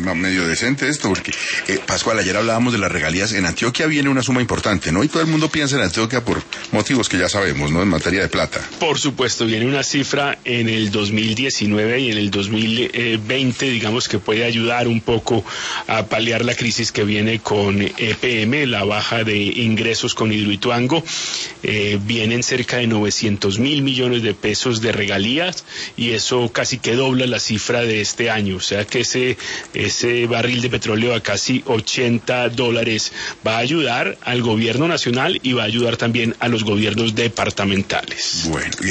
medio decente esto, porque Pascual, ayer hablábamos de las regalías. En Antioquia viene una suma importante, ¿no? Y todo el mundo piensa en Antioquia por motivos que ya sabemos, ¿no? En materia de plata. Por supuesto, viene una cifra en el 2019 y en el 2020, digamos, que puede ayudar un poco a paliar la crisis que viene con EPM, la baja de ingresos con Hidroituango. Vienen cerca de 900.000 millones de pesos de regalías y eso casi que dobla la cifra de este año. O sea que ese barril de petróleo a casi $80 va a ayudar al gobierno nacional y va a ayudar también a los gobiernos departamentales. Bueno.